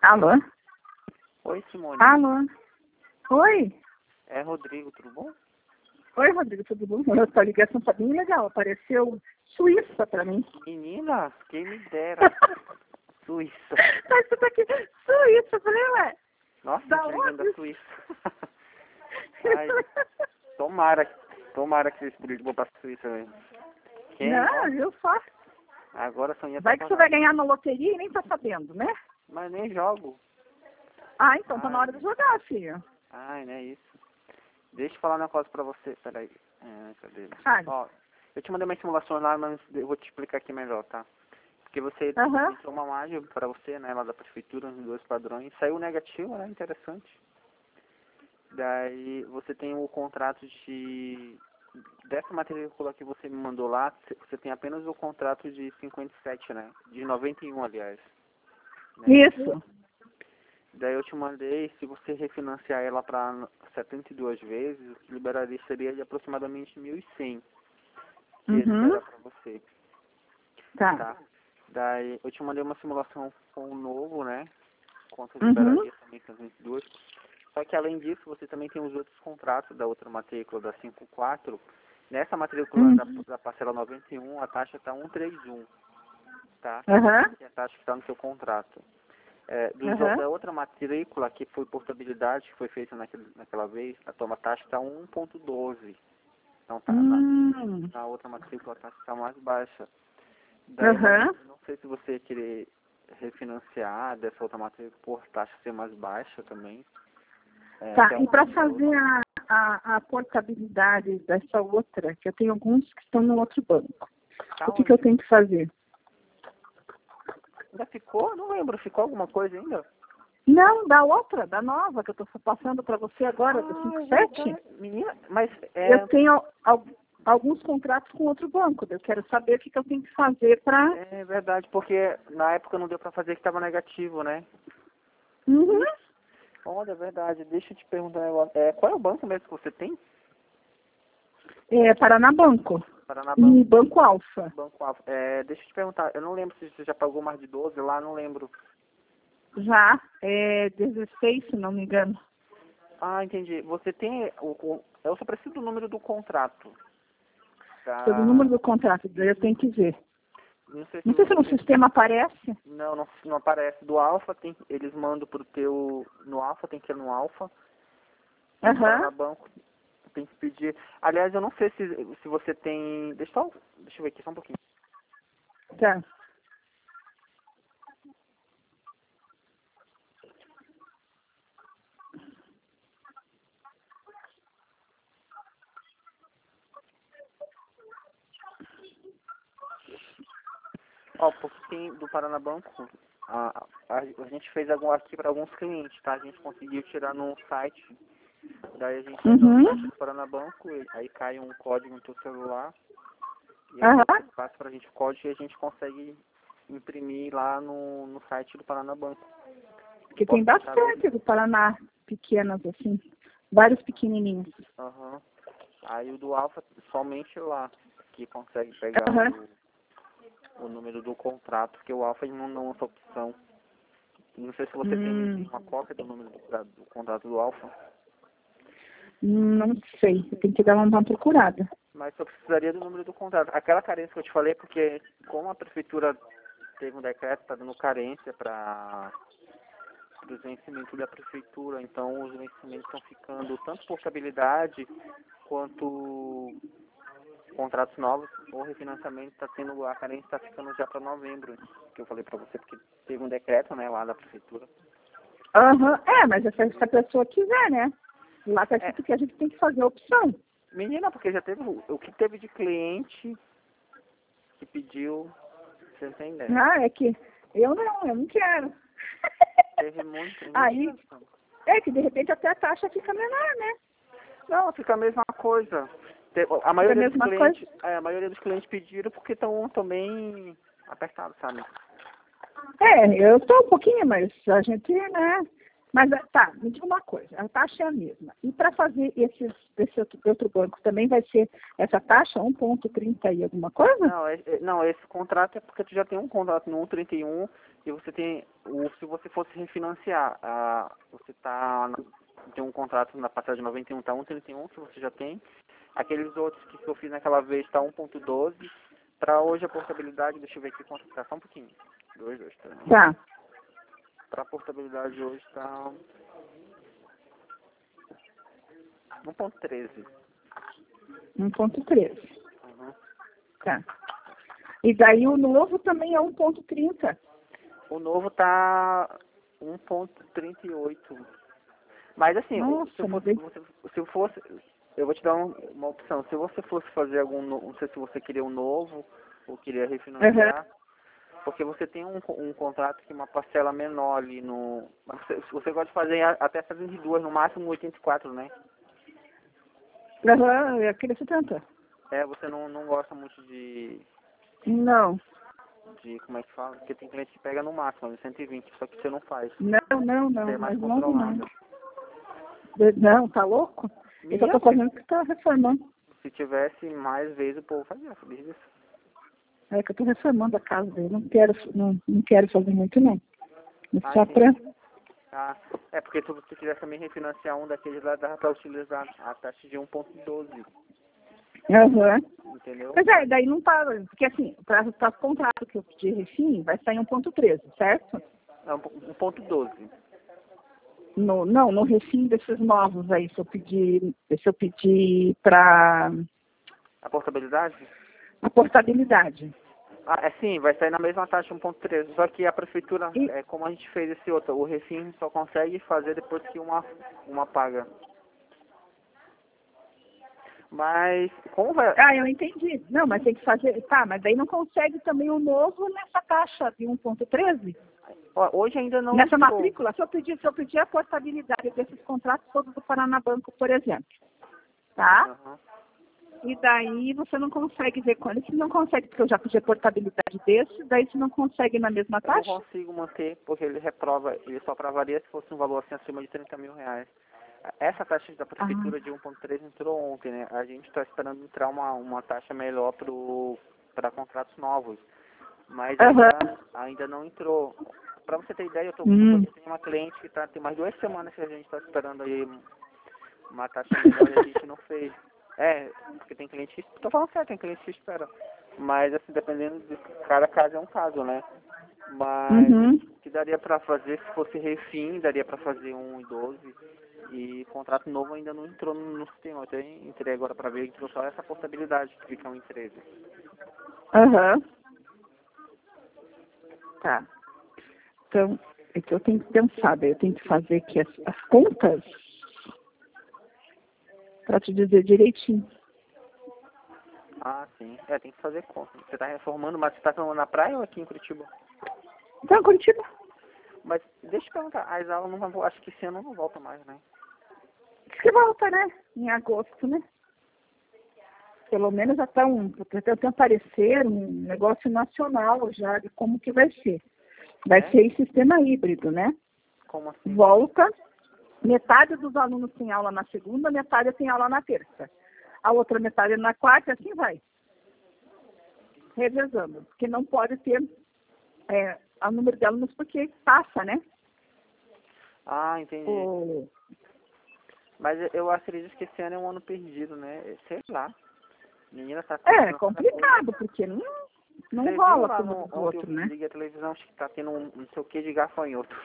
Alô? Oi, Simone. Alô? Oi? É Rodrigo, tudo bom? Oi, Rodrigo, tudo bom? Essa ligação tá bem legal. Apareceu Suíça pra mim. Menina, quem me dera. Suíça. Mas você tá aqui, Suíça, eu falei, ué. Nossa, Da tá ligando da onde? Suíça. Ai, tomara que vocês possam pra Suíça mesmo. Quem? Não, Nossa, eu só. agora só ia Vai que você vai ganhar na loteria e nem tá sabendo, né? Mas nem jogo. Ah, então tá na Ai, hora de jogar, filho. ai, não é isso. Deixa eu falar um negócio pra você. Peraí. Cadê? Ai. Ó, eu te mandei uma simulação lá, mas eu vou te explicar aqui melhor, tá? Porque você Aham. entrou uma imagem pra você, né, lá da prefeitura, nos 2 padrões. Saiu negativo, né? Interessante. Daí você tem o contrato dessa matrícula que você me mandou lá, você tem apenas o contrato de 57, né? De 91, aliás. Né? Isso. Daí eu te mandei, se você refinanciar ela para 72 vezes, o que liberaria seria de aproximadamente 1.100 que ia Uhum. liberar para você. Tá. Tá? Daí eu te mandei uma simulação com o novo, né? Quanto Uhum. liberaria também com as 22. Só que além disso, você também tem os outros contratos da outra matrícula, da 54. Nessa matrícula da parcela 91, a taxa está 131, tá? Aham. Que é a taxa que está no seu contrato. Aham. Da outra matrícula, que foi portabilidade, que foi feita naquela vez, a tua taxa está 1,12. Então, tá, na outra matrícula a taxa está mais baixa. Daí, Aham. não sei se você querer refinanciar dessa outra matrícula por taxa ser mais baixa também. Tá, Que é e para fazer a portabilidade dessa outra, que eu tenho alguns que estão no outro banco, Tá o que eu onde? tenho que fazer? Ainda ficou? Não lembro. Ficou alguma coisa ainda? Não, da outra, da nova, que eu estou passando para você agora, do É 57. verdade. Menina, mas Eu tenho alguns contratos com outro banco. Eu quero saber o que eu tenho que fazer para... é verdade, porque na época não deu pra fazer que estava negativo, né? Uhum. Olha, é verdade. Deixa eu te perguntar um negócio. Qual é o banco mesmo que você tem? Paraná Banco Paranabanco, e Banco Alfa. Banco Alfa. Deixa eu te perguntar. Eu não lembro se você já pagou mais de 12 lá, não lembro. Já, 16, se não me engano. Ah, entendi. Você tem eu só preciso do número do contrato. Pelo número do contrato, daí eu tenho que ver. Não sei se Não sei se no você... sistema aparece. Não aparece. Do Alfa, eles mandam pro teu... No Alfa, tem que ir no Alfa. E no Aham. Paranabanco, tem que pedir... Aliás, eu não sei se você tem... Deixa eu ver aqui só um pouquinho. Tá. Ó, porque tem do Paranabanco, a gente fez aqui para alguns clientes, tá? A gente conseguiu tirar no site, daí a gente entra no site do Paranabanco, aí cai um código no teu celular, e aí Aham. passa pra gente o código e a gente consegue imprimir lá no site do Paranabanco. Porque tem Posso tentar ver? bastante do Paraná, pequenas assim. Vários pequenininhos. Aham. Aí o do Alfa, somente lá, que consegue pegar Aham. o número do contrato, porque o Alfa não dá essa opção. Não sei se você tem uma cópia do número do contrato do Alfa. Não sei. Eu tenho que dar uma procurada. Mas eu precisaria do número do contrato. Aquela carência que eu te falei, porque como a prefeitura teve um decreto, está dando carência para os vencimentos da prefeitura, então os vencimentos estão ficando tanto portabilidade quanto contratos novos, o refinanciamento está tendo, a carência está ficando já para novembro, que eu falei para você, porque teve um decreto, né, lá da prefeitura. Aham. Mas se a pessoa quiser, né? Lá tá escrito que a gente tem que fazer a opção. Menina, porque já teve, o que teve de cliente que pediu, você não tem ideia. É que eu não quero. Teve muito. Aí, que de repente até a taxa fica menor, né? Não, fica a mesma coisa. A Fica a maioria dos mesma clientes, coisa. a maioria dos clientes pediram porque estão também apertados, sabe? Eu tô um pouquinho, mas a gente, né? Mas tá, me diga uma coisa, a taxa é a mesma. E para fazer esse outro banco também vai ser essa taxa 1,30 e alguma coisa? Não, esse contrato é porque tu já tem um contrato no 1,31 e você tem, se você fosse refinanciar, você tem um contrato na passagem 91, tá 1,31 que você já tem. Aqueles outros que eu fiz naquela vez tá 1,12. Para hoje a portabilidade, deixa eu ver aqui quanto tá, só um pouquinho. 2, 3. Tá. Para a portabilidade hoje está 1,13. 1,13. Uhum. Tá. E daí o novo também é 1,30. O novo tá 1,38. Mas assim, Nossa, se fosse, eu vou te dar uma opção. Se você fosse fazer não sei se você queria um novo ou queria refinanciar, porque você tem um contrato que uma parcela menor ali no... Você gosta de fazer até fazendo de duas, no máximo 84, né? Eu queria 70. Você não gosta muito de... Não. Como é que fala? Porque tem cliente que pega no máximo, de 120, só que você não faz. Não, Você é mais mas novo não. controlado. Não, tá louco? Eu só tô fazendo que tá reformando. Se tivesse mais vezes, o povo fazia, sabia disso? É que eu tô reformando a casa dele. Não quero fazer muito, não. Só Sim. pra... Porque se você quiser também refinanciar um daqueles lá, dá pra utilizar a taxa de 1,12. Entendeu? Mas daí não para. Porque assim, para o contrato que eu pedi refim, vai sair 1,13, certo? É 1,12. No refim desses novos aí, se eu pedir para A portabilidade? a portabilidade. Sim, vai sair na mesma taxa 1,13. Só que a prefeitura, como a gente fez esse outro, o refim só consegue fazer depois que uma paga. Mas, como vai... Eu entendi. Não, mas tem que fazer... Tá, mas daí não consegue também o novo nessa taxa de 1,13? Hoje ainda não... Nessa matrícula, se eu pedir a portabilidade desses contratos todos do Paranabanco, por exemplo, tá? E daí você não consegue ver quando. Você não consegue, porque eu já pedi a portabilidade desse, daí você não consegue na mesma taxa? Eu não consigo manter, porque ele só aprovaria se fosse um valor assim acima de 30 mil reais. Essa taxa da prefeitura de 1,3 entrou ontem, né? A gente está esperando entrar uma taxa melhor para contratos novos. Mas ainda não entrou. Para você ter ideia, eu tenho uma cliente que tem mais 2 semanas que a gente está esperando aí uma taxa melhor e a gente não fez. Porque tem cliente que... Tô falando certo, tem cliente que espera. Mas, assim, dependendo de... Cada caso é um caso, né? Mas o que daria pra fazer, se fosse refim, daria pra fazer 1,12. E contrato novo ainda não entrou no sistema. Eu entrei agora pra ver, entrou só essa portabilidade, que fica 1,13. Tá. Então, eu tenho que pensar, eu tenho que fazer aqui as contas para te dizer direitinho. Sim. Tem que fazer conta. Você tá reformando, mas você tá na praia ou aqui em Curitiba? Então, Curitiba. Mas deixa eu perguntar, as aulas não vão, acho que esse ano não volta mais, né? Diz que volta, né? Em agosto, né? Pelo menos até tem um parecer, um negócio nacional já de como que vai ser. Vai ser em sistema híbrido, né? Como assim? Volta, metade dos alunos tem aula na segunda, metade tem aula na terça. A outra metade na quarta, assim vai. Revezando. Porque não pode ter o número de alunos porque passa, né? Entendi. Mas eu acredito que esse ano é um ano perdido, né? Sei lá. Menina tá... É complicado, porque não rola como o outro, né? Eu liguei a televisão, acho que tá tendo não sei o que de gafanhoto.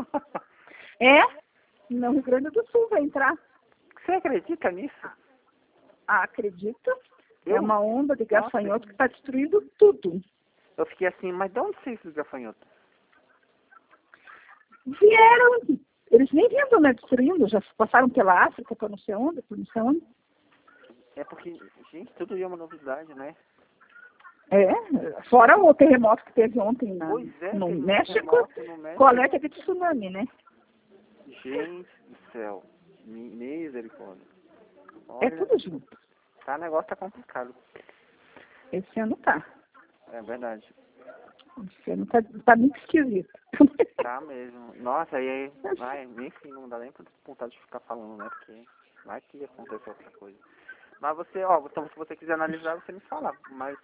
No Rio Grande do Sul vai entrar. Você acredita nisso? Acredito. É uma onda de gafanhoto que está destruindo tudo. Eu fiquei assim, mas de onde saiu esses gafanhotos? Vieram, eles nem vindo, né, destruindo, já passaram pela África, por não sei onde. É porque, gente, tudo é uma novidade, né? Fora o terremoto que teve ontem no teve México, no México, com alerta de tsunami, né? Gente do céu, misericórdia. É tudo junto. O negócio tá complicado. Esse ano tá. É verdade. Você não tá muito esquisito. Tá mesmo. Nossa, aí, enfim, não dá nem pra vontade de ficar falando, né? Porque vai que acontece outra coisa. Mas você, então se você quiser analisar, você me fala. Mas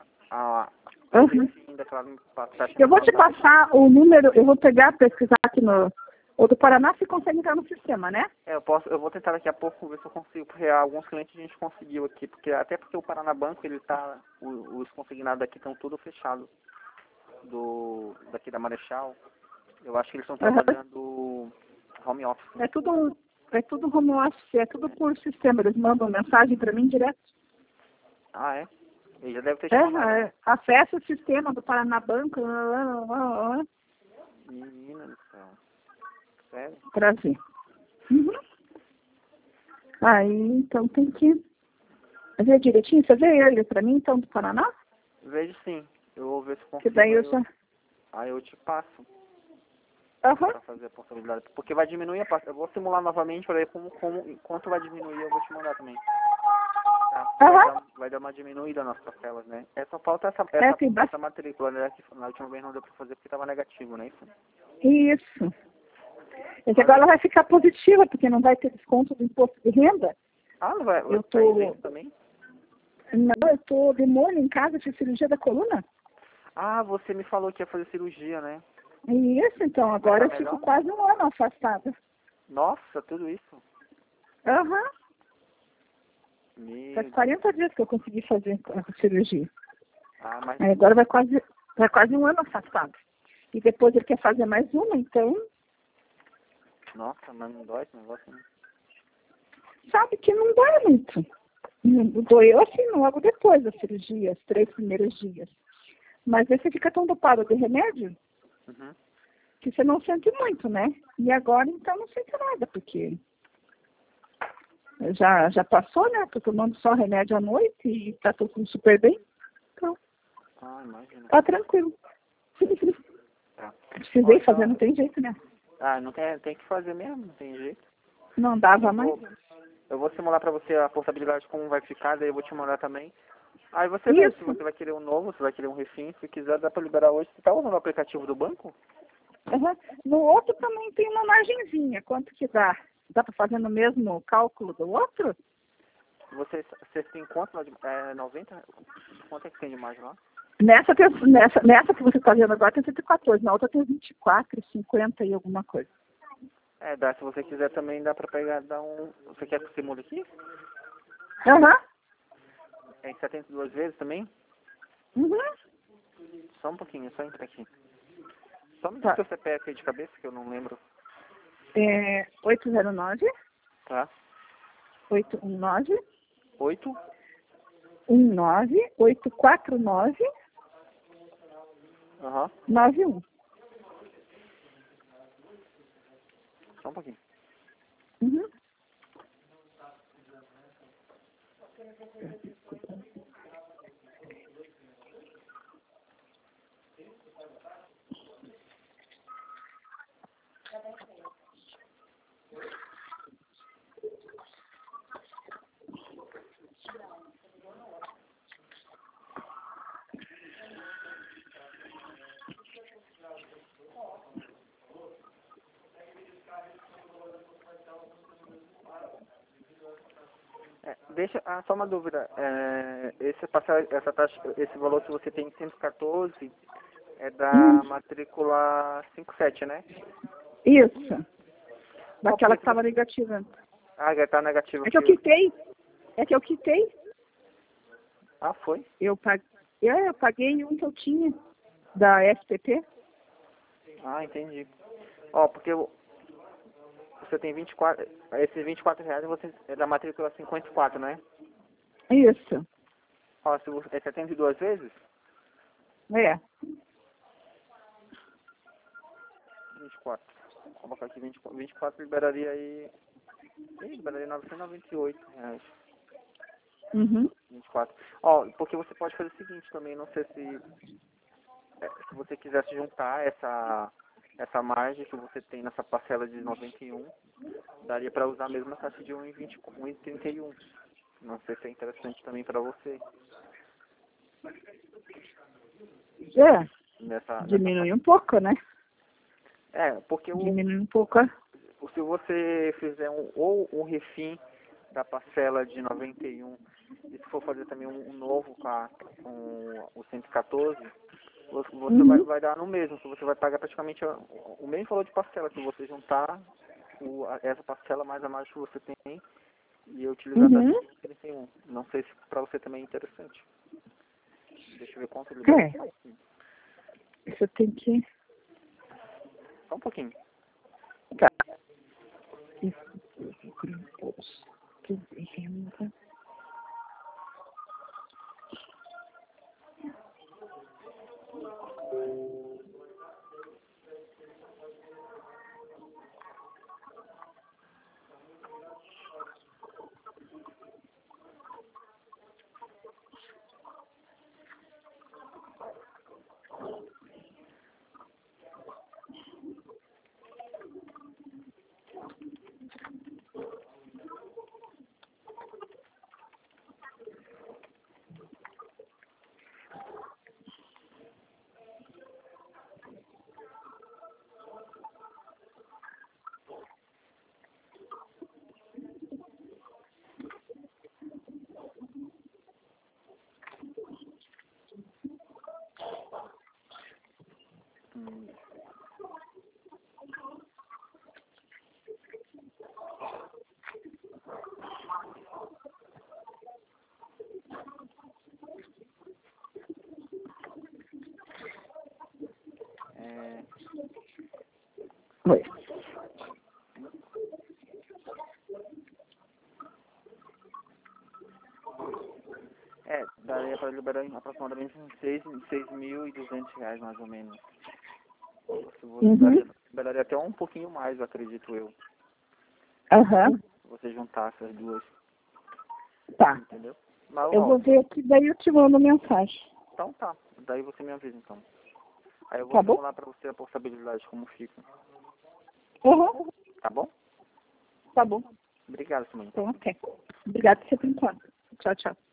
ainda que ela me passasse. Eu vou te passar o número, eu vou pesquisar aqui no... O do Paraná se consegue entrar no sistema, né? Eu vou tentar daqui a pouco ver se eu consigo, porque alguns clientes a gente conseguiu aqui, até porque o Paraná Banco, ele tá, os consignados aqui estão tudo fechados, daqui da Marechal. Eu acho que eles estão trabalhando home office. É tudo home office, é tudo por sistema, eles mandam mensagem para mim direto. Ah, é? Ele já deve ter chamado. Acessa o sistema do Paraná Banco. Menina do céu. Sério? Prazer. Uhum. Aí, então tem que ver direitinho. Você vê ele para mim, então, do Paraná? Vejo sim. Eu vou ver se consigo. Que daí eu já... Aí eu te passo. Para fazer a portabilidade. Porque vai diminuir a parte. Eu vou simular novamente para ver quanto vai diminuir, eu vou te mandar também. Tá? Vai dar uma diminuída nas parcelas, né? Só falta essa matrícula, né? Que na última vez não deu para fazer porque estava negativo, né? Isso. E agora ela vai ficar positiva, porque não vai ter desconto do imposto de renda. Ah, não vai? Eu tô... também? Não, eu tô de molho em casa de cirurgia da coluna. Ah, você me falou que ia fazer cirurgia, né? Isso, então, agora eu fico quase um ano afastada. Nossa, tudo isso? Faz 40 dias que eu consegui fazer a cirurgia. Mas... Aí agora vai quase um ano afastado. E depois ele quer fazer mais uma, então... Nossa, mas não dói esse negócio, né? Sabe que não dói muito. Doeu assim logo depois da cirurgia, os 3 primeiros dias. Mas aí você fica tão dopado de remédio que você não sente muito, né? E agora, então, não sente nada, porque já passou, né? Tô tomando só remédio à noite e tá tudo super bem. Então, imagina. tá tranquilo. Tá. Precisei fazer, não tem jeito, né? Não tem que fazer mesmo, não tem jeito. Não dava mais. Eu vou simular pra você a portabilidade, como vai ficar, daí eu vou te mandar também. Aí você vê se você vai querer um novo, se vai querer um refim, se quiser dá pra liberar hoje. Você tá usando o aplicativo do banco? No outro também tem uma margenzinha. Quanto que dá? Dá pra fazer no mesmo cálculo do outro? Você tem quanto lá de... 90? Quanto é que tem de margem lá? Nessa que você está vendo agora tem 114, na outra tem 24, 50 e alguma coisa. Dá, se você quiser também dá pra pegar, Você quer que você mude aqui? É em 72 vezes também? Só um pouquinho, só entra aqui. Só me diz seu CPF aí de cabeça, que eu não lembro. 809. Tá. 819. 8? 19, 849. 91. Só um pouquinho. Só uma dúvida. Essa taxa, esse valor que você tem 114 é da matrícula 57, né? Isso. Daquela que estava negativa. Já está negativa. É que eu quitei. Foi? Eu paguei um que eu tinha da SPP. Entendi. Porque você tem 24, esses 24 reais você é da matrícula 54, né? Isso. Se você, 72 vezes? 24. Vou colocar aqui 24 liberaria aí... liberaria 998 reais. 24. Porque você pode fazer o seguinte também, não sei se você quisesse juntar essa margem que você tem nessa parcela de 91, daria para usar a mesma taxa de 1,31. Não sei se é interessante também para você. nessa Diminui um pouco, né? porque Diminui um pouco. se você fizer ou um refim da parcela de 91 e se for fazer também um novo com o 114, você vai dar no mesmo, que você vai pagar praticamente o mesmo valor de parcela se você juntar essa parcela mais a mais que você tem e utilizar da 31. Não sei se para você também é interessante. Deixa eu ver quanto ele dá. Isso tem que... Só um pouquinho. Tá. Oi. Daria para liberar aproximadamente uns R$6.200 mais ou menos. Você liberaria até um pouquinho mais, acredito eu. Se você juntasse as duas. Tá. Entendeu? Mas, eu vou ver aqui, daí eu te mando mensagem. Então tá. Daí você me avisa então. Aí eu Tá vou bom? falar para você a portabilidade, como fica. Tá bom? Tá bom. Obrigado, Simone. Então, ok. Obrigada por você por enquanto. Tchau, tchau.